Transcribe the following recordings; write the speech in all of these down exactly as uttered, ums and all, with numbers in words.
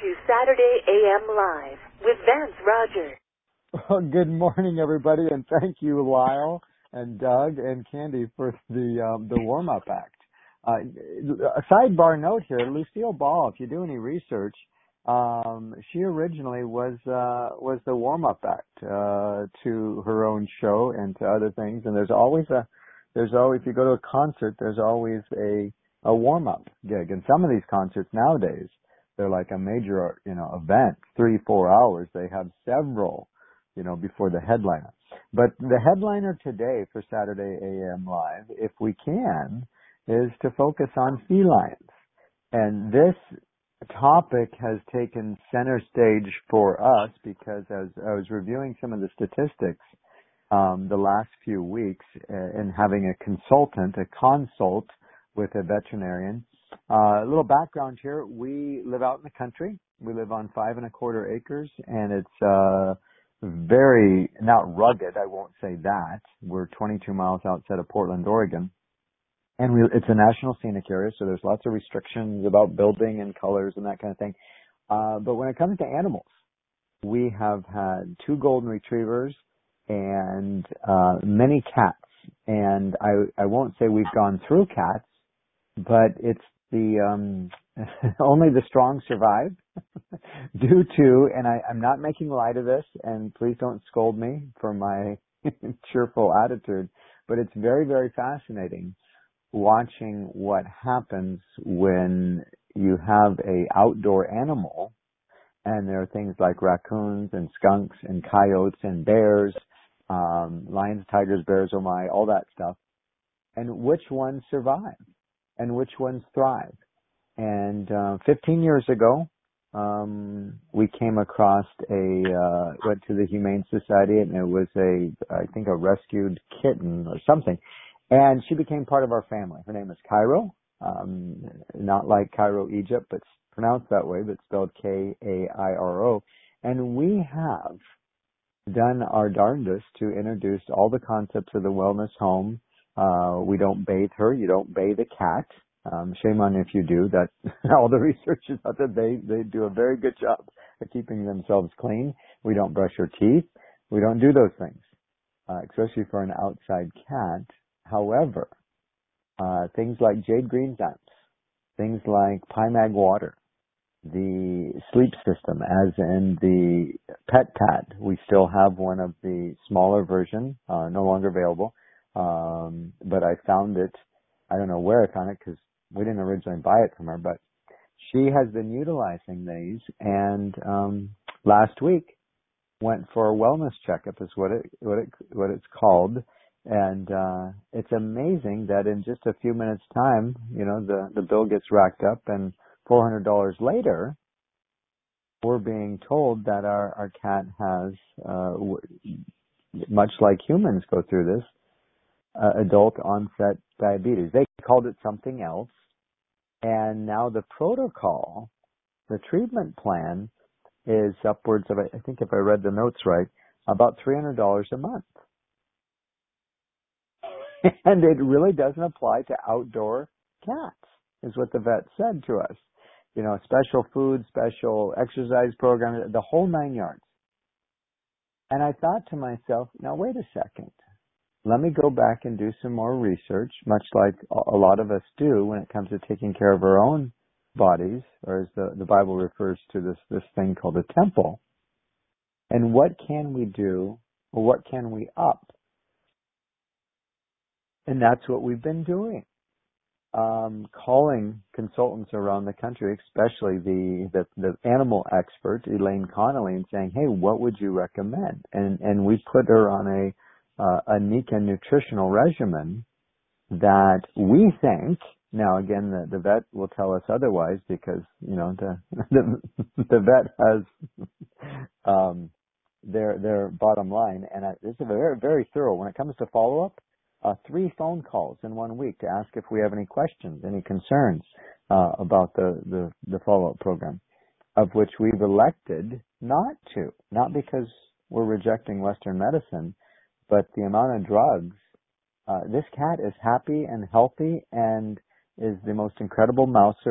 to Saturday A M Live with Vance Rogers. Well, good morning, everybody, and thank you, Lyle and Doug and Candy, for the um, the warm-up act. Uh, a sidebar note here, Lucille Ball, if you do any research, um, she originally was uh, was the warm-up act uh, to her own show and to other things. And there's always a there's always if you go to a concert, there's always a a warm-up gig. And some of these concerts nowadays, they're like a major, you know, event, three, four hours. They have several, you know, before the headliner. But the headliner today for Saturday A M Live, if we can, is to focus on felines. And this topic has taken center stage for us because as I was reviewing some of the statistics um, the last few weeks uh, and having a consultant, a consult with a veterinarian. Uh, a little background here. We live out in the country. We live on five and a quarter acres, and it's uh, very, not rugged, I won't say that. We're twenty-two miles outside of Portland, Oregon. And we, it's a national scenic area, so there's lots of restrictions about building and colors and that kind of thing. Uh, but when it comes to animals, we have had two golden retrievers and uh, many cats. And I, I won't say we've gone through cats, but it's the um, only the strong survive due to, and I, I'm not making light of this, and please don't scold me for my cheerful attitude, but it's very, very fascinating watching what happens when you have a outdoor animal, and there are things like raccoons and skunks and coyotes and bears, um, lions, tigers, bears, oh my, all that stuff, and which ones survive and which ones thrive. And uh, fifteen years ago, um, we came across a, uh, went to the Humane Society, and it was a, I think a rescued kitten or something. And she became part of our family. Her name is Cairo, um, not like Cairo, Egypt, but pronounced that way, but spelled K A I R O. And we have done our darndest to introduce all the concepts of the wellness home. Uh, we don't bathe her. You don't bathe a cat. Um, shame on you if you do. That all the research is out that they, they do a very good job of keeping themselves clean. We don't brush her teeth. We don't do those things, uh, especially for an outside cat. However, uh, things like jade green lamps, things like Pymag water, the sleep system, as in the pet pad. We still have one of the smaller version, uh, no longer available. Um, but I found it, I don't know where I found it because we didn't originally buy it from her, but she has been utilizing these, and um, last week went for a wellness checkup is what it, what it, what it's called. And, uh, it's amazing that in just a few minutes time, you know, the, the bill gets racked up, and four hundred dollars later, we're being told that our, our cat has, uh, w- much like humans go through this, uh, adult onset diabetes. They called it something else. And now the protocol, the treatment plan is upwards of, I think if I read the notes right, about three hundred dollars a month. And it really doesn't apply to outdoor cats, is what the vet said to us. You know, special food, special exercise program, the whole nine yards. And I thought to myself, now wait a second. Let me go back and do some more research, much like a lot of us do when it comes to taking care of our own bodies, or as the, the Bible refers to this, this thing called a temple. And what can we do, or what can we up? And that's what we've been doing. Um, calling consultants around the country, especially the, the, the animal expert, Elaine Connolly, and saying, hey, what would you recommend? And, and we put her on a, uh, a Nika nutritional regimen that we think, now again, the, the vet will tell us otherwise because, you know, the, the, the vet has, um, their, their bottom line. And I, this is very, very thorough when it comes to follow-up. Uh, three phone calls in one week to ask if we have any questions, any concerns uh, about the, the, the follow-up program, of which we've elected not to, not because we're rejecting Western medicine, but the amount of drugs. Uh, this cat is happy and healthy and is the most incredible mouser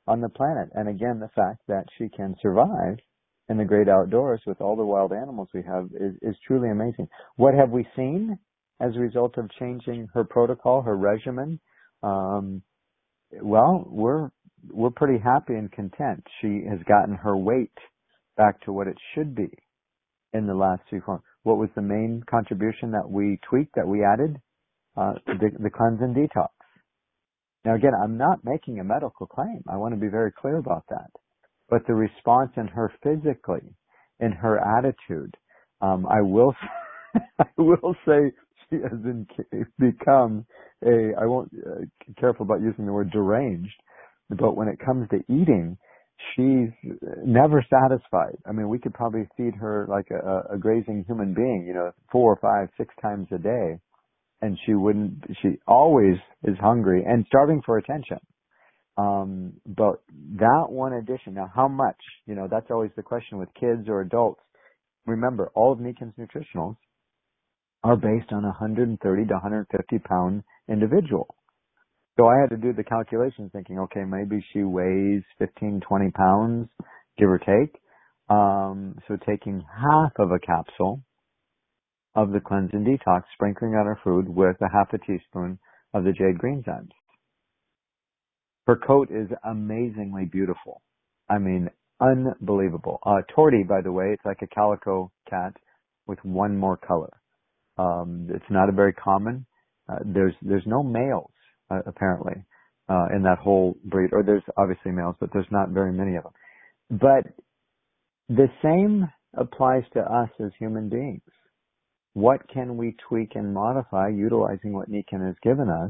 on the planet. And again, the fact that she can survive in the great outdoors with all the wild animals we have is, is truly amazing. What have we seen as a result of changing her protocol, her regimen? Um, well, we're we're pretty happy and content. She has gotten her weight back to what it should be in the last three, four. What was the main contribution that we tweaked, that we added? Uh, the, the cleanse and detox. Now again, I'm not making a medical claim. I want to be very clear about that. But the response in her physically, in her attitude, um, I will, I will say she has been, become a, I won't, uh, be careful about using the word deranged, but when it comes to eating, she's never satisfied. I mean, we could probably feed her like a, a grazing human being, you know, four, five, six times a day, and she wouldn't, she always is hungry and starving for attention. Um, but that one addition, now how much, you know, that's always the question with kids or adults. Remember, all of Nikin's nutritionals are based on a one hundred thirty to one hundred fifty pound individual. So I had to do the calculations thinking, okay, maybe she weighs fifteen, twenty pounds, give or take. Um, so taking half of a capsule of the cleanse and detox, sprinkling on her food with a half a teaspoon of the jade green enzymes. Her coat is amazingly beautiful. I mean, unbelievable. Uh, Torty, by the way, it's like a calico cat with one more color. Um, it's not a very common. Uh, there's there's no males uh, apparently uh, in that whole breed, or there's obviously males, but there's not very many of them. But the same applies to us as human beings. What can we tweak and modify utilizing what Nikin has given us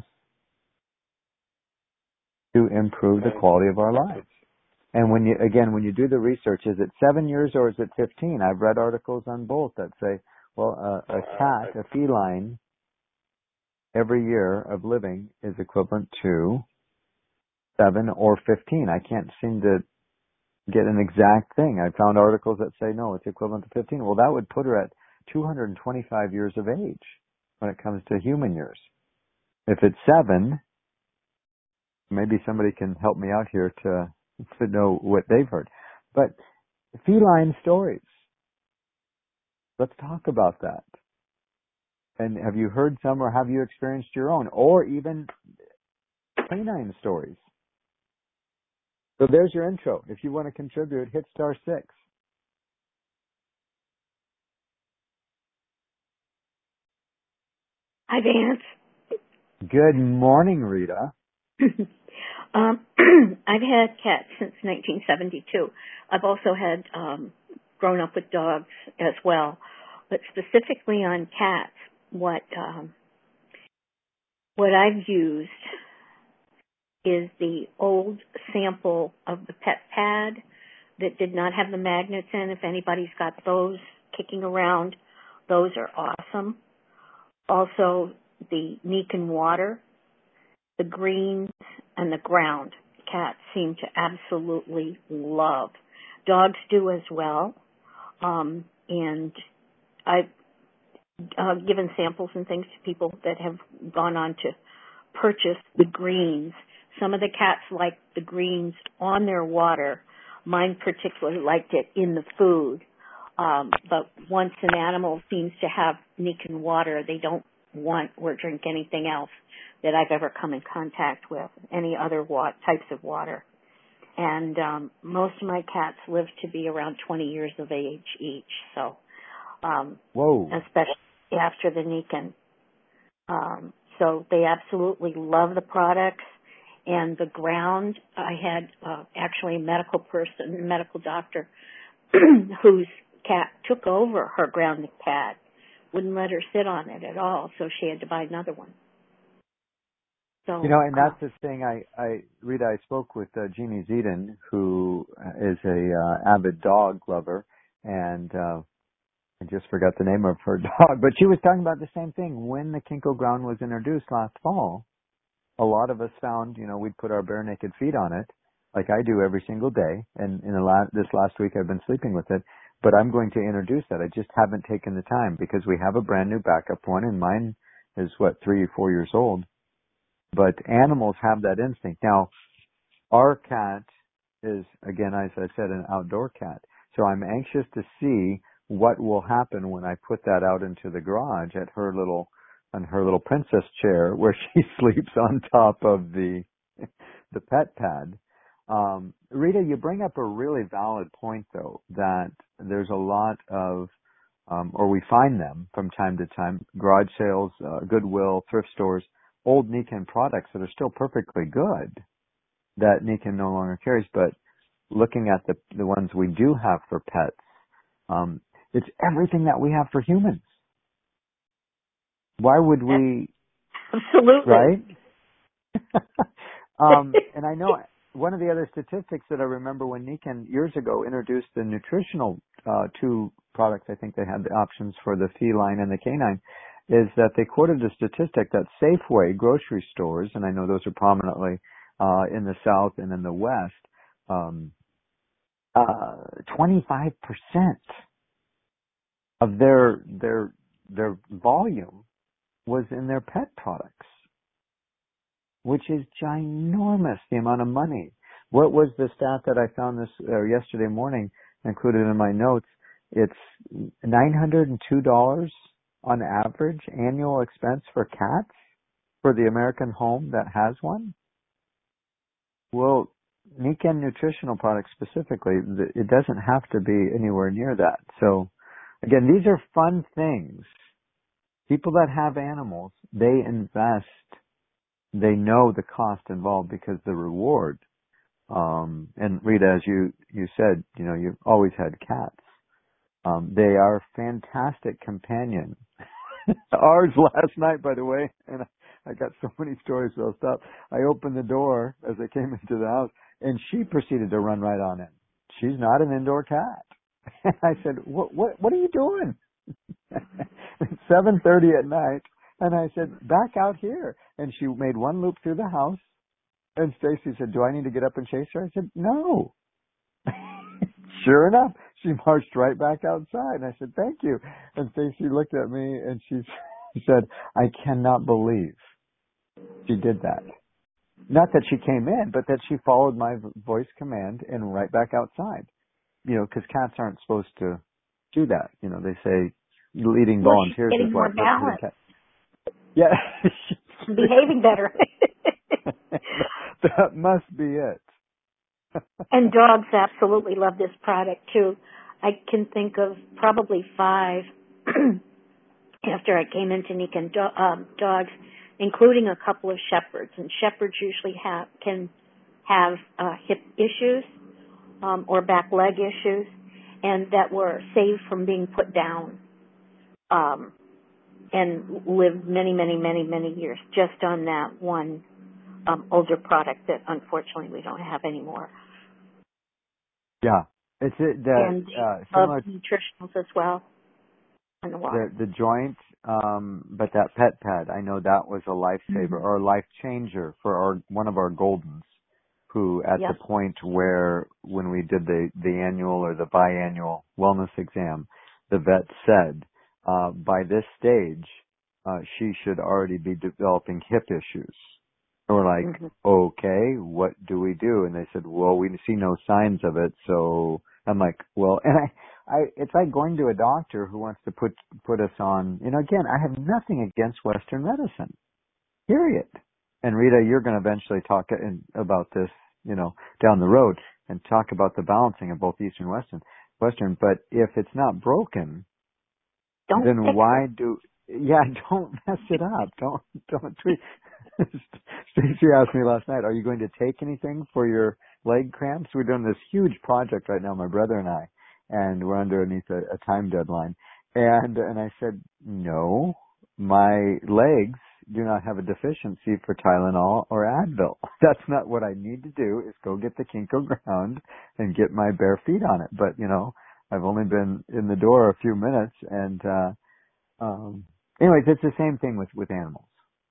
to improve the quality of our lives? And when you, again, when you do the research, is it seven years or is it fifteen? I've read articles on both that say, well, a, a cat, a feline, every year of living is equivalent to seven or fifteen. I can't seem to get an exact thing. I found articles that say, no, it's equivalent to fifteen. Well, that would put her at two hundred twenty-five years of age when it comes to human years. If it's seven, maybe somebody can help me out here to, to know what they've heard. But feline stories. Let's talk about that. And have you heard some, or have you experienced your own, or even canine stories? So there's your intro. If you want to contribute, hit star six. Hi, Vance. Good morning, Rita. um, I've had cats since nineteen seventy-two. I've also had um, grown up with dogs as well. But specifically on cats, what um, what I've used is the old sample of the pet pad that did not have the magnets in. If anybody's got those kicking around, those are awesome. Also, the Nikin water, the greens, and the ground. Cats seem to absolutely love. Dogs do as well. Um, and I've uh, given samples and things to people that have gone on to purchase the greens. Some of the cats like the greens on their water. Mine particularly liked it in the food. Um, but once an animal seems to have Nikin water, they don't want or drink anything else that I've ever come in contact with, any other wa- types of water. And um, most of my cats live to be around twenty years of age each. So, um, Whoa! Especially after the Nikin. Um, so they absolutely love the products. And the ground, I had uh, actually a medical person, a medical doctor, whose cat took over her grounding pad, wouldn't let her sit on it at all, so she had to buy another one. So, you know, and that's uh, the thing. I, I, Rita, I spoke with uh, Jeannie Zedin, who is a uh, avid dog lover, and uh, I just forgot the name of her dog, but she was talking about the same thing. When the Kinko ground was introduced last fall, a lot of us found, you know, we'd put our bare naked feet on it, like I do every single day, and in the la- this last week I've been sleeping with it, but I'm going to introduce that. I just haven't taken the time because we have a brand new backup one, and mine is, what, three or four years old. But animals have that instinct. Now, our cat is, again, as I said, an outdoor cat. So I'm anxious to see what will happen when I put that out into the garage at her little, on her little princess chair where she sleeps on top of the, the pet pad. Um, Rita, you bring up a really valid point though, that there's a lot of, um, or we find them from time to time, garage sales, uh, Goodwill, thrift stores, old Nikken products that are still perfectly good that Nikken no longer carries, but looking at the the ones we do have for pets, um, it's everything that we have for humans. Why would we? Absolutely. Right? um, and I know one of the other statistics that I remember when Nikken years ago introduced the nutritional uh, two products, I think they had the options for the feline and the canine, is that they quoted a statistic that Safeway grocery stores, and I know those are prominently uh, in the South and in the West, um, uh, twenty-five percent of their their their volume was in their pet products, which is ginormous, the amount of money. What was the stat that I found this uh, yesterday morning, included in my notes? It's nine hundred two dollars on average annual expense for cats for the American home that has one. Well, Nikken nutritional products specifically, it doesn't have to be anywhere near that. So, again, these are fun things. People that have animals, they invest. They know the cost involved because the reward. Um, and Rita, as you, you said, you know, you've always had cats. Um, they are fantastic companion. Ours last night, by the way, and I got so many stories, so I'll stop. I opened the door as I came into the house, and she proceeded to run right on in. She's not an indoor cat. And I said, what, what, what are you doing? It's seven thirty at night, and I said, back out here. And she made one loop through the house, and Stacy said, do I need to get up and chase her? I said, no. Sure enough, she marched right back outside. And I said, thank you. And Stacy looked at me and she said, I cannot believe she did that. Not that she came in, but that she followed my voice command and right back outside. You know, because cats aren't supposed to do that. You know, they say leading well, volunteers she's getting is more what. balance. Cat. Yeah. Behaving better. That must be it. And dogs absolutely love this product too. I can think of probably five after I came into Nikken do- um, dogs, including a couple of shepherds. And shepherds usually have can have uh, hip issues um, or back leg issues, and that were saved from being put down um, and lived many, many, many, many years just on that one um, older product that unfortunately we don't have anymore. Yeah, it's it, the And uh, love similar nutritionals as well in the water. the the joint, um, but that pet pad, I know that was a lifesaver Mm-hmm. or a life changer for our one of our Goldens, who at Yes. the point where when we did the the annual or the biannual wellness exam, the vet said uh, by this stage uh, she should already be developing hip issues. And we're like, Mm-hmm. okay, what do we do? And they said, well, we see no signs of it. So I'm like, well, and I, I, it's like going to a doctor who wants to put, put us on, you know, again, I have nothing against Western medicine, period. And Rita, you're going to eventually talk in, about this, you know, down the road and talk about the balancing of both Eastern and Western, Western. But if it's not broken, Don't then fix why it. do, yeah, don't mess it up. Don't, don't tweet. Stacy asked me last night, are you going to take anything for your leg cramps? We're doing this huge project right now, my brother and I, and we're underneath a, a time deadline. And, and I said, no, my legs do not have a deficiency for Tylenol or Advil. That's not what I need to do, is go get the Kinko ground and get my bare feet on it. But, you know, I've only been in the door a few minutes and, uh, um, anyways, it's the same thing with, with animals.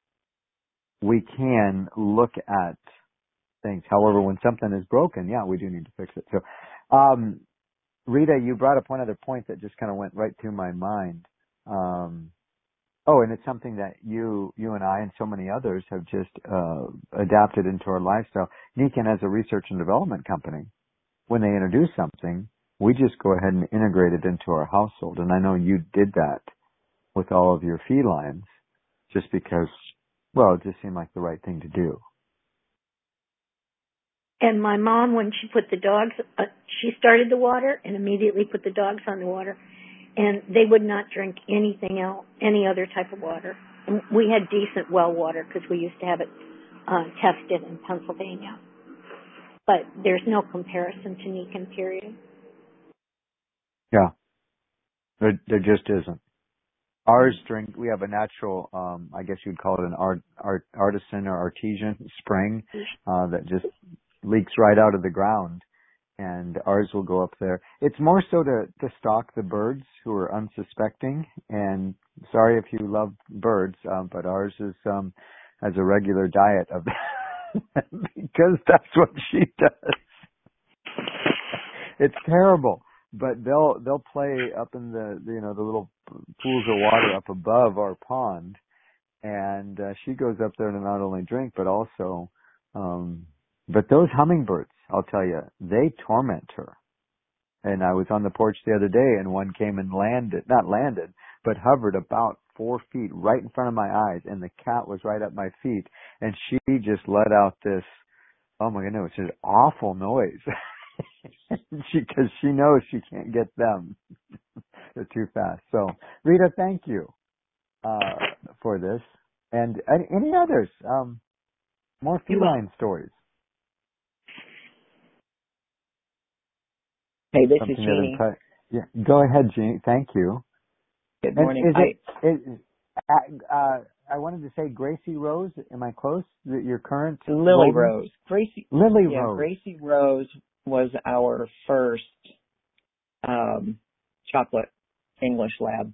We can look at things. However, when something is broken, yeah, we do need to fix it. So, um, Rita, you brought up one other point that just kind of went right through my mind. Um, oh, and it's something that you, you and I and so many others have just, uh, adapted into our lifestyle. Nikken as a research and development company, when they introduce something, we just go ahead and integrate it into our household. And I know you did that with all of your felines just because, well, it just seemed like the right thing to do. And my mom, when she put the dogs, uh, she started the water and immediately put the dogs on the water. And they would not drink anything else, any other type of water. And we had decent well water because we used to have it uh, tested in Pennsylvania. But there's no comparison to Neckin, period. Yeah, there, there just isn't. Ours drink, we have a natural, um, I guess you'd call it an art, art, artisan or artesian spring uh, that just leaks right out of the ground. And ours will go up there. It's more so to, to stalk the birds who are unsuspecting. And sorry if you love birds, um, but ours is um, has a regular diet of because that's what she does. It's terrible, but they'll they'll play up in the you know the little pools of water up above our pond, and uh, she goes up there to not only drink but also. Um, but those hummingbirds, I'll tell you, they torment her. And I was on the porch the other day, and one came and landed, not landed, but hovered about four feet right in front of my eyes, and the cat was right at my feet, and she just let out this, oh my goodness, it's an awful noise. Because she, she knows she can't get them. They're too fast. So, Rita, thank you uh, for this. And any, any others? Um, more feline stories. Hey, this Something is Jeannie. T- yeah, go ahead, Jeannie. Thank you. Good morning. Is it, is, uh, uh, I wanted to say Gracie Rose. Am I close? Your current Lily golden? Rose. Gracie. Lily yeah, Rose. Gracie Rose was our first um, chocolate English lab.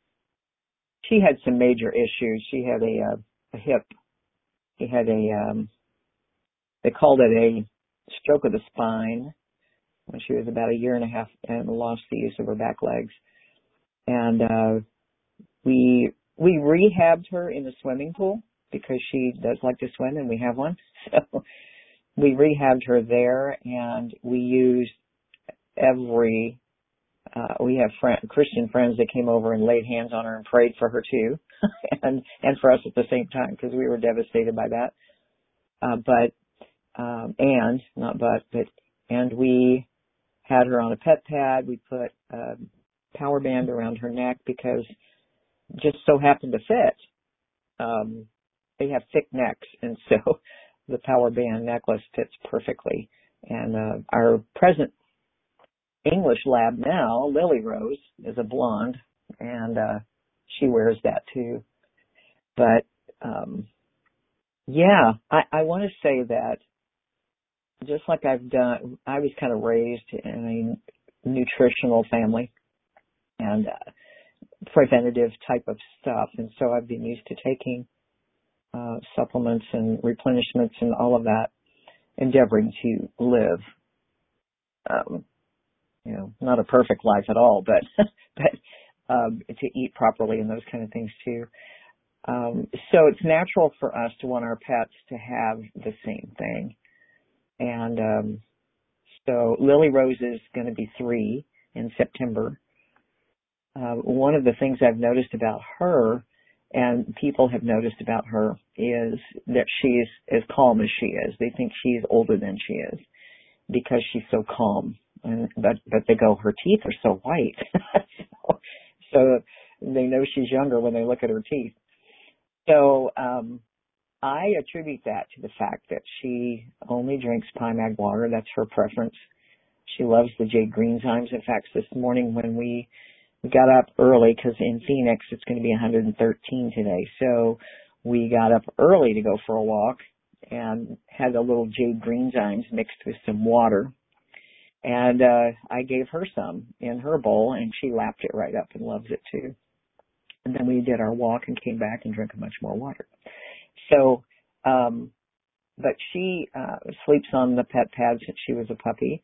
She had some major issues. She had a, uh, a hip. She had a. Um, they called it a stroke of the spine when she was about a year and a half and lost the use of her back legs. And uh, we we rehabbed her in the swimming pool because she does like to swim and we have one. So we rehabbed her there, and we used every, uh, we have friend, Christian friends that came over and laid hands on her and prayed for her too, and, and for us at the same time because we were devastated by that. Uh, but, um, and, not but, but, and we had her on a pet pad. We put a power band around her neck because it just so happened to fit. Um, they have thick necks, and so the power band necklace fits perfectly. And uh, our present English lab now, Lily Rose, is a blonde, and uh, she wears that too. But um, yeah, I, I want to say that just like I've done, I was kind of raised in a nutritional family and uh, preventative type of stuff. And so I've been used to taking uh, supplements and replenishments and all of that, endeavoring to live, um, you know, not a perfect life at all, but, but um, to eat properly and those kind of things too. Um, so it's natural for us to want our pets to have the same thing. And um, so Lily Rose is going to be three in September. Uh, one of the things I've noticed about her, and people have noticed about her, is that she's as calm as she is. They think she's older than she is because she's so calm. And but but they go, her teeth are so white, so, so they know she's younger when they look at her teeth. So um, I attribute that to the fact that she only drinks Pine Mag water. That's her preference. She loves the Jade Greenzymes. In fact, this morning when we We got up early because in Phoenix it's going to be one hundred thirteen today. So we got up early to go for a walk and had a little Jade Greenzymes mixed with some water. And uh, I gave her some in her bowl, and she lapped it right up and loves it too. And then we did our walk and came back and drank much more water. So, um, but she uh, sleeps on the pet pad since she was a puppy.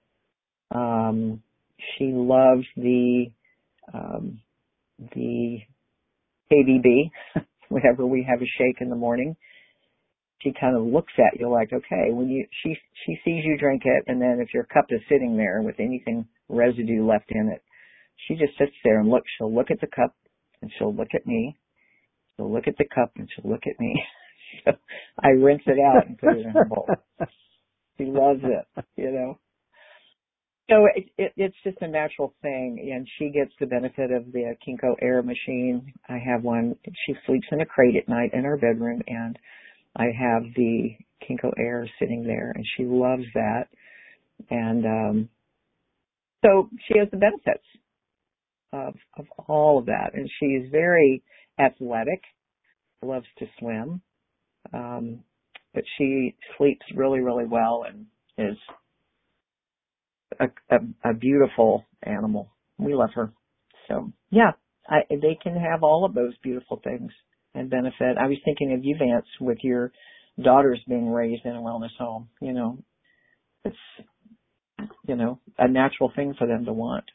Um, she loves the Um, the K B B, whenever we have a shake in the morning. she kind of looks at you like, okay, when you she she sees you drink it, and then if your cup is sitting there with anything residue left in it, she just sits there and looks. She'll look at the cup, and she'll look at me. She'll look at the cup, and she'll look at me. So I rinse it out and put it in her bowl. She loves it, you know. So it, it, it's just a natural thing, and she gets the benefit of the Kinko Air machine. I have one. She sleeps in a crate at night in her bedroom, and I have the Kinko Air sitting there, and she loves that. And um, so she has the benefits of, of all of that, and she's very athletic, loves to swim, um, but she sleeps really, really well and is A, a, a beautiful animal. We love her. So, yeah, I, they can have all of those beautiful things and benefit. I was thinking of you, Vance, with your daughters being raised in a wellness home. You know, it's, you know, a natural thing for them to want,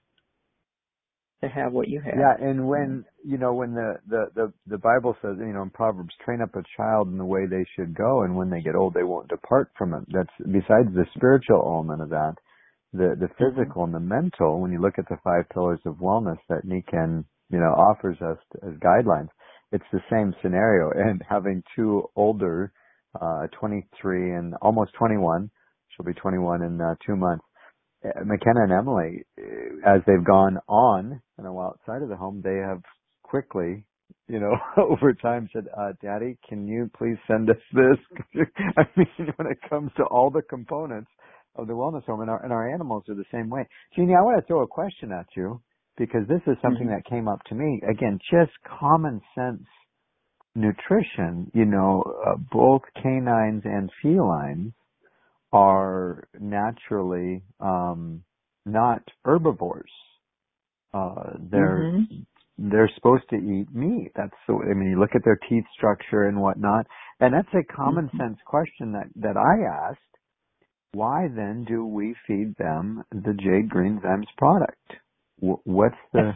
to have what you have. Yeah, and when, you know, when the, the, the, the Bible says, you know, in Proverbs, train up a child in the way they should go, and when they get old, they won't depart from it. That's, besides the spiritual element of that, the the physical and the mental, when you look at the five pillars of wellness that Nikken, you know, offers us as guidelines, it's the same scenario. And having two older, uh, twenty-three and almost twenty-one, she'll be twenty-one in uh, two months, uh, McKenna and Emily, as they've gone on, you know, outside of the home, they have quickly, you know, over time said, uh, Daddy, can you please send us this? I mean, when it comes to all the components of the wellness home, and our, and our animals are the same way. Jeannie, I want to throw a question at you, because this is something mm-hmm. that came up to me. Again, just common sense nutrition. You know, uh, both canines and felines are naturally um, not herbivores. Uh, they're mm-hmm. they're supposed to eat meat. That's the, I mean, you look at their teeth structure and whatnot, and that's a common mm-hmm. sense question that that I asked. Why then do we feed them the Jade Greenzymes product? What's the...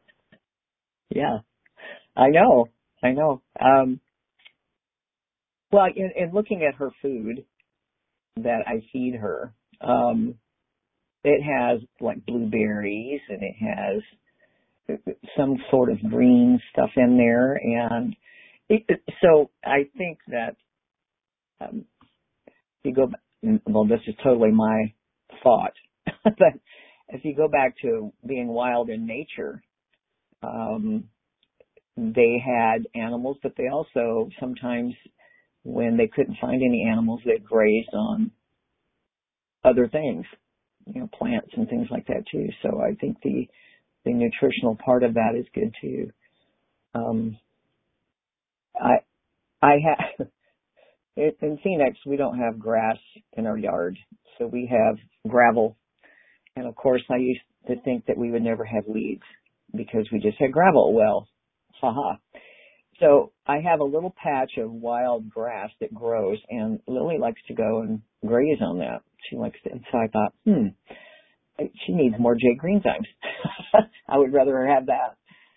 Yeah, I know, I know. Um, well, in, in looking at her food that I feed her, um, it has like blueberries, and it has some sort of green stuff in there. And it, so I think that um, you go back, well, this is totally my thought, but if you go back to being wild in nature, um, they had animals, but they also sometimes, when they couldn't find any animals, they grazed on other things, you know, plants and things like that too. So I think the the nutritional part of that is good too. Um, I I have. In Phoenix, we don't have grass in our yard, so we have gravel. And of course, I used to think that we would never have weeds because we just had gravel. Well, haha. So I have a little patch of wild grass that grows, and Lily likes to go and graze on that. She likes to, and so I thought, hmm, she needs more Jade Greenzymes. I would rather her have that.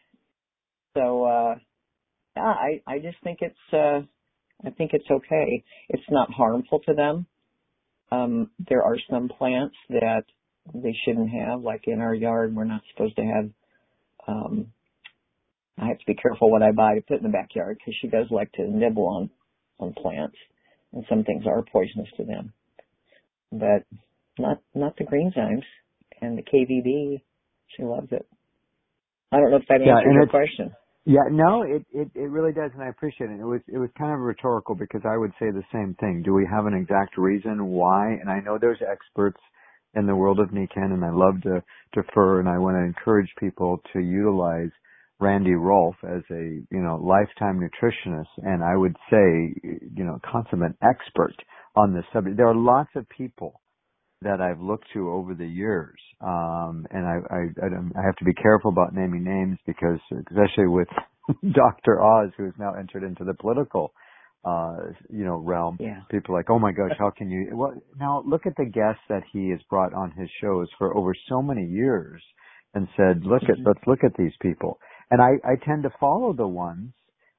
So, uh, yeah, I, I just think it's, uh, I think it's okay. It's not harmful to them. Um, there are some plants that they shouldn't have, like in our yard, we're not supposed to have, um, I have to be careful what I buy to put in the backyard because she does like to nibble on, on plants, and some things are poisonous to them. But not, not the Greenzymes and the K V B. She loves it. I don't know if that answers yeah, your question. Yeah, no, it, it, it really does, and I appreciate it. It was it was kind of rhetorical because I would say the same thing. Do we have an exact reason why? And I know there's experts in the world of Nikken, and I love to defer, and I want to encourage people to utilize Randy Rolfe as a, you know, lifetime nutritionist, and I would say, you know, consummate expert on this subject. There are lots of people that I've looked to over the years, um, and I, I, I have to be careful about naming names because, especially with Doctor Oz, who has now entered into the political, uh, you know, realm, yeah. people are like, oh my gosh, how can you? Well, now look at the guests that he has brought on his shows for over so many years, and said, look at, mm-hmm. let's look at these people, and I, I tend to follow the ones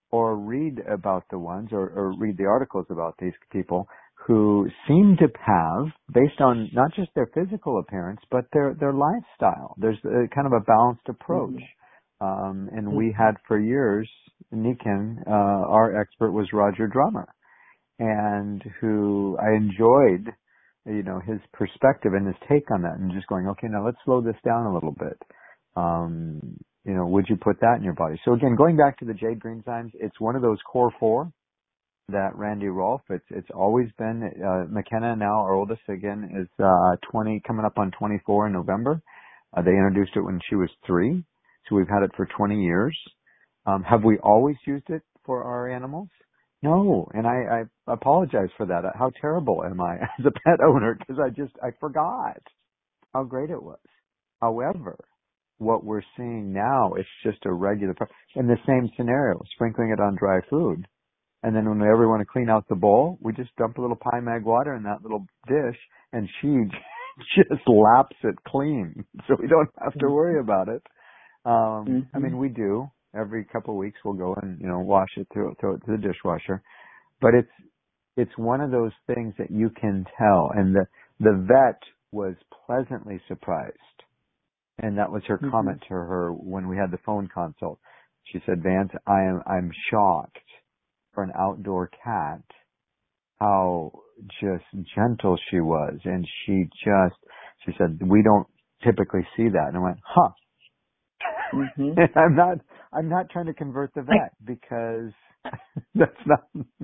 or read about the ones or, or read the articles about these people who seem to have, based on not just their physical appearance, but their, their lifestyle. There's a, kind of a balanced approach. Mm-hmm. Um, and mm-hmm. we had for years, Nikan, uh, our expert was Roger Drummer, and who I enjoyed, you know, his perspective and his take on that, and just going, okay, now let's slow this down a little bit. Um, you know, would you put that in your body? So again, going back to the Jade Green Zymes, it's one of those core four that Randy Rolfe, it's, it's always been, uh, McKenna now, our oldest again, is, uh, twenty, coming up on twenty-four in November. Uh, they introduced it when she was three. So we've had it for twenty years. Um, have we always used it for our animals? No. And I, I apologize for that. How terrible am I as a pet owner? Because I just, I forgot how great it was. However, what we're seeing now, it's just a regular, in the same scenario, sprinkling it on dry food. And then when we ever want to clean out the bowl, we just dump a little Pie Mag water in that little dish, and she just laps it clean. So we don't have to worry about it. Um, mm-hmm. I mean, we do. Every couple of weeks we'll go and, you know, wash it, throw, throw it to the dishwasher. But it's, it's one of those things that you can tell. And the, the vet was pleasantly surprised. And that was her mm-hmm. comment to her when we had the phone consult. She said, Vance, I am, I'm shocked for an outdoor cat, how just gentle she was. And she just, she said, we don't typically see that. And I went, huh. Mm-hmm. I'm not, I'm not trying to convert the vet because that's not.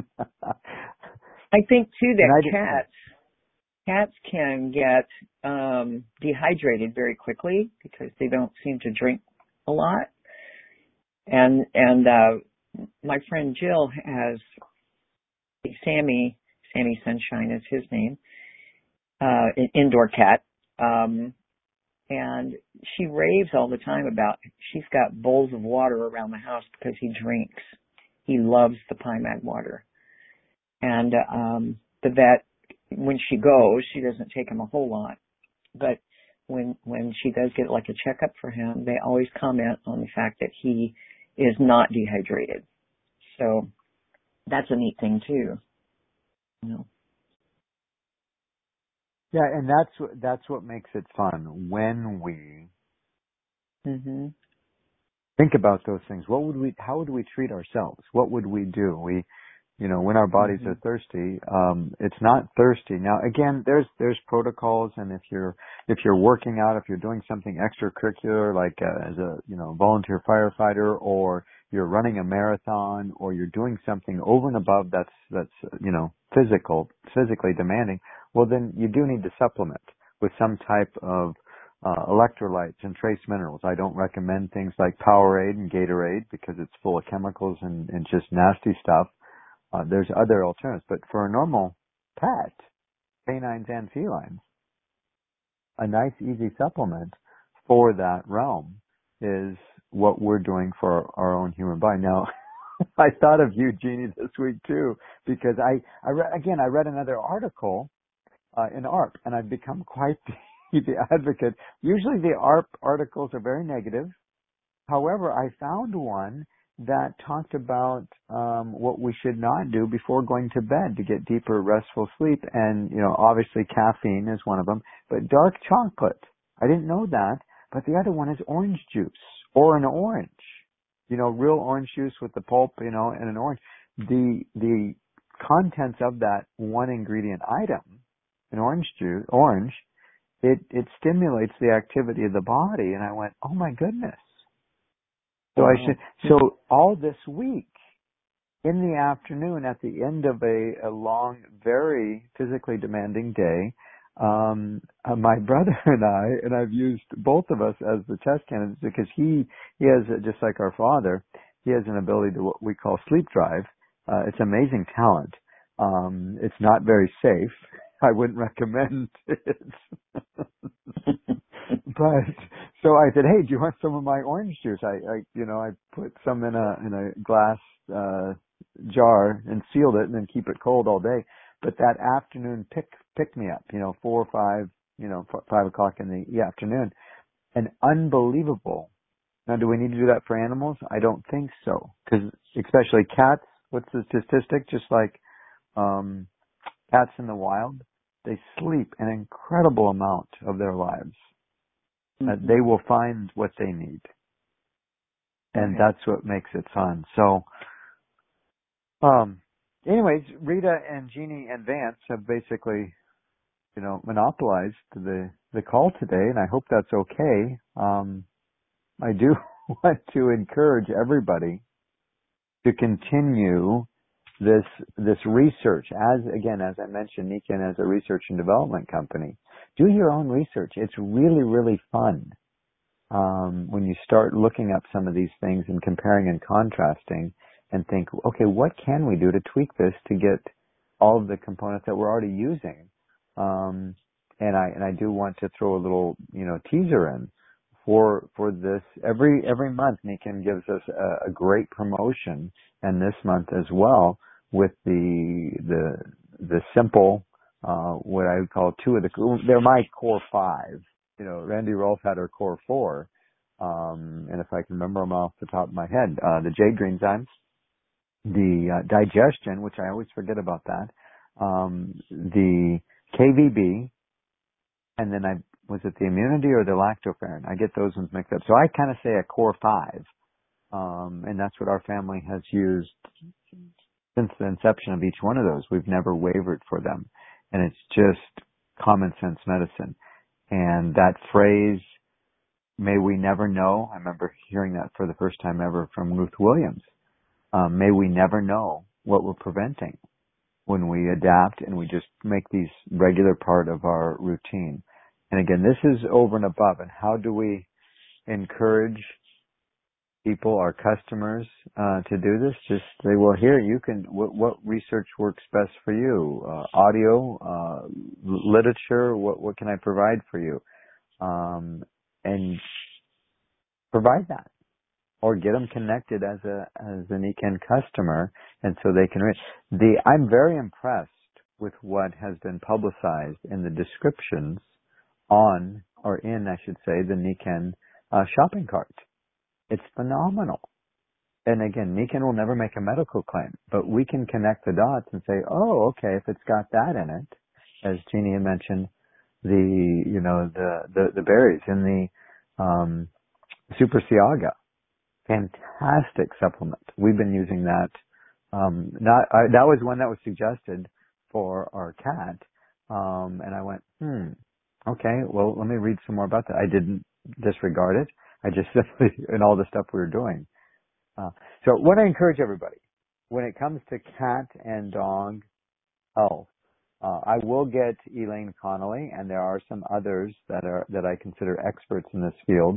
I think too that cats, cats can get, um, dehydrated very quickly because they don't seem to drink a lot. And, and, uh, my friend Jill has Sammy, Sammy Sunshine is his name, uh, an indoor cat. Um, and she raves all the time about, she's got bowls of water around the house because he drinks. He loves the Pie Mag water. And, um, the vet, when she goes, she doesn't take him a whole lot, but when, when she does get like a checkup for him, they always comment on the fact that he is not dehydrated. So that's a neat thing too. You know. Yeah, and that's what that's what makes it fun when we mm-hmm. think about those things. What would we? How would we treat ourselves? What would we do? We, you know, when our bodies mm-hmm. are thirsty, um, it's not thirsty. Now, again, there's there's protocols, and if you're if you're working out, if you're doing something extracurricular, like uh, as a you know volunteer firefighter, or you're running a marathon, or you're doing something over and above that's that's you know physical, physically demanding, well, then you do need to supplement with some type of uh, electrolytes and trace minerals. I don't recommend things like Powerade and Gatorade because it's full of chemicals and, and just nasty stuff. Uh, there's other alternatives, but for a normal pet, canines and felines, a nice, easy supplement for that realm is what we're doing for our own human body. Now, I thought of you, Jeannie, this week too, because I, I re- again, I read another article uh, in A R P, and I've become quite the, the advocate. Usually the A R P articles are very negative. However, I found one that talked about um, what we should not do before going to bed to get deeper, restful sleep. And, you know, obviously caffeine is one of them, but dark chocolate. I didn't know that, but the other one is orange juice or an orange. You know, real orange juice with the pulp, you know, and an orange. The, the contents of that one ingredient item, an orange juice, orange, it, it stimulates the activity of the body. And I went, oh my goodness. So I should, so all this week, in the afternoon, at the end of a, a long, very physically demanding day, um, uh, my brother and I, and I've used both of us as the test candidates because he, he has, uh, just like our father, he has an ability to what we call sleep drive. Uh, it's amazing talent. Um, it's not very safe. I wouldn't recommend it. But so I said, hey, do you want some of my orange juice? I, I you know, I put some in a in a glass uh jar and sealed it and then keep it cold all day. But that afternoon pick pick me up, you know, four or five, you know, five o'clock in the afternoon, an unbelievable Now, do we need to do that for animals? I don't think so. Because especially cats, what's the statistic? Just like um, cats in the wild, they sleep an incredible amount of their lives. Mm-hmm. Uh, they will find what they need. And okay. That's what makes it fun. So, um, anyways, Rita and Jeannie and Vance have basically, you know, monopolized the, the call today, and I hope that's okay. Um, I do want to encourage everybody to continue this this research. As again, as I mentioned, Nikken as a research and development company, do your own research. It's really, really fun um, when you start looking up some of these things and comparing and contrasting, and think, okay, what can we do to tweak this to get all of the components that we're already using? Um, and I and I do want to throw a little, you know, teaser in. For for this, every every month, Nikken gives us a, a great promotion, and this month as well with the the the simple, uh, what I would call two of the they're my core five. You know, Randy Rolfe had her core four, um, and if I can remember them off the top of my head, uh, the Jade Greenzymes, the uh, digestion, which I always forget about that, um, the K V B, and then I. Was it the immunity or the lactoferrin? I get those ones mixed up. So I kind of say a core five. Um, and that's what our family has used since the inception of each one of those. We've never wavered for them. And it's just common sense medicine. And that phrase, may we never know, I remember hearing that for the first time ever from Ruth Williams. Um, may we never know what we're preventing when we adapt and we just make these regular part of our routine. And again, this is over and above. And how do we encourage people, our customers, uh, to do this? Just say, well, here you can. What, what research works best for you? Uh, audio, uh, literature. What what can I provide for you? Um, and provide that, or get them connected as a as an Nikken customer, and so they can read. The I'm very impressed with what has been publicized in the descriptions on, or in, I should say, the Nikken uh, shopping cart. It's phenomenal. And again, Nikken will never make a medical claim, but we can connect the dots and say, oh, okay, if it's got that in it, as Jeannie had mentioned, the, you know, the, the, the berries in the um, Super Siaga, fantastic supplement. We've been using that. Um, not I, that was one that was suggested for our cat, um, and I went, hmm. Okay, well, let me read some more about that. I didn't disregard it. I just simply, in all the stuff we were doing. Uh, so what I encourage everybody, when it comes to cat and dog health, uh, I will get Elaine Connolly, and there are some others that are, that I consider experts in this field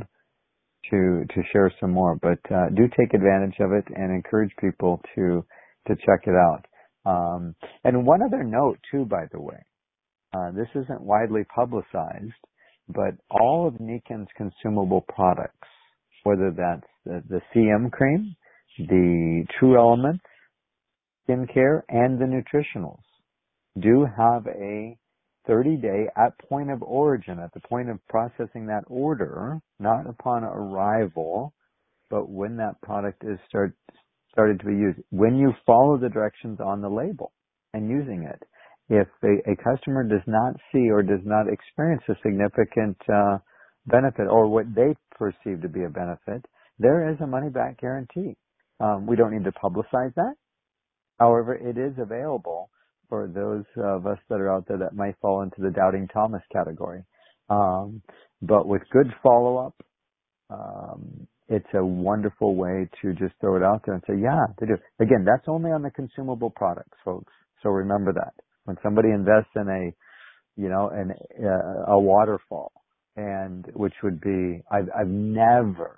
to, to share some more. But, uh, do take advantage of it and encourage people to, to check it out. Um, and one other note too, by the way. Uh, this isn't widely publicized, but all of Nikken's consumable products, whether that's the, the C M cream, the True Elements skincare, and the nutritionals, do have a thirty-day at point of origin, at the point of processing that order, not upon arrival, but when that product is start, started to be used. When you follow the directions on the label and using it. If a, a customer does not see or does not experience a significant uh, benefit or what they perceive to be a benefit, there is a money-back guarantee. Um, we don't need to publicize that. However, it is available for those of us that are out there that might fall into the Doubting Thomas category. Um, but with good follow-up, um, it's a wonderful way to just throw it out there and say, yeah, to do. Again, that's only on the consumable products, folks. So remember that. When somebody invests in a, you know, an, uh, a waterfall, and which would be, I've, I've never,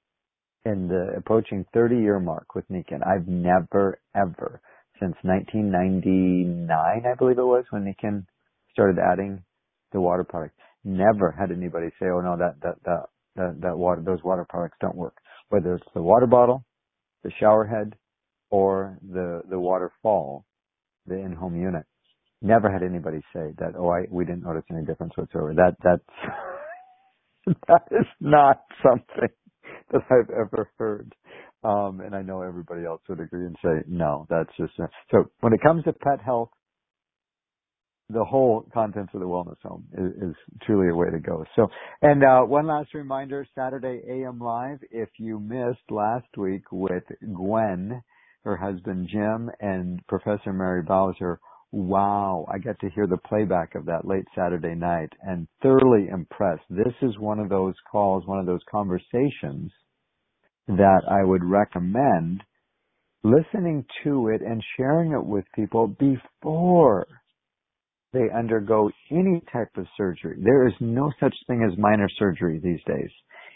in the approaching thirty year mark with Nikken, I've never, ever, since nineteen ninety-nine, I believe it was, when Nikken started adding the water products, never had anybody say, oh no, that, that, that, that, that water, those water products don't work. Whether it's the water bottle, the shower head, or the, the waterfall, the in-home unit. Never had anybody say that, oh, I, we didn't notice any difference whatsoever. That, that's, that is not something that I've ever heard. Um, and I know everybody else would agree and say, no, that's just, uh, so when it comes to pet health, the whole contents of the wellness home is, is truly a way to go. So, and, uh, one last reminder, Saturday A M Live, if you missed last week with Gwen, her husband Jim, and Professor Mary Bowser, wow, I got to hear the playback of that late Saturday night and thoroughly impressed. This is one of those calls, one of those conversations that I would recommend listening to it and sharing it with people before they undergo any type of surgery. There is no such thing as minor surgery these days.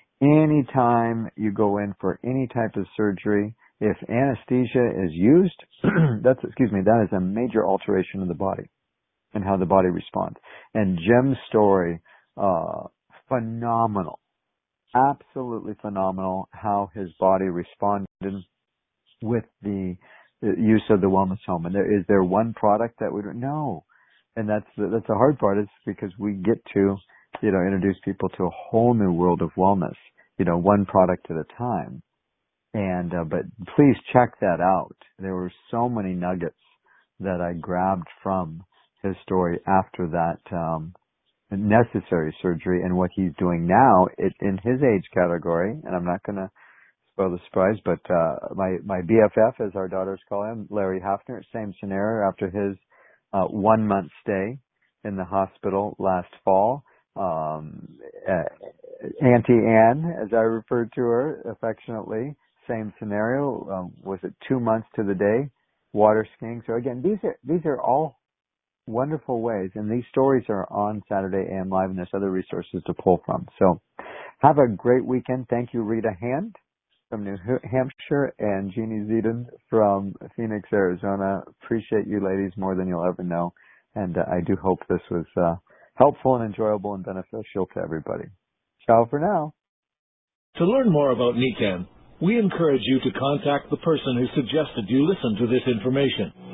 Anytime you go in for any type of surgery, if anesthesia is used, that's, excuse me, that is a major alteration of the body and how the body responds. And Jim's story, uh, phenomenal, absolutely phenomenal how his body responded with the, the use of the wellness home. And there, is there one product that we don't know? And that's the, that's the hard part, is because we get to, you know, introduce people to a whole new world of wellness, you know, one product at a time. And, uh, but please check that out. There were so many nuggets that I grabbed from his story after that, um, necessary surgery, and what he's doing now it, in his age category. And I'm not going to spoil the surprise, but, uh, my, my B F F, as our daughters call him, Larry Hafner, same scenario after his, uh, one month stay in the hospital last fall. Um, uh, Auntie Anne, as I referred to her affectionately, same scenario. Um, was it two months to the day water skiing? So again, these are these are all wonderful ways, and these stories are on Saturday A M Live, and there's other resources to pull from. So have a great weekend. Thank you, Rita Hand from New Hampshire and Jeannie Zedin from Phoenix, Arizona. Appreciate you ladies more than you'll ever know, and uh, I do hope this was uh, helpful and enjoyable and beneficial to everybody. Ciao for now. To learn more about Nican, we encourage you to contact the person who suggested you listen to this information.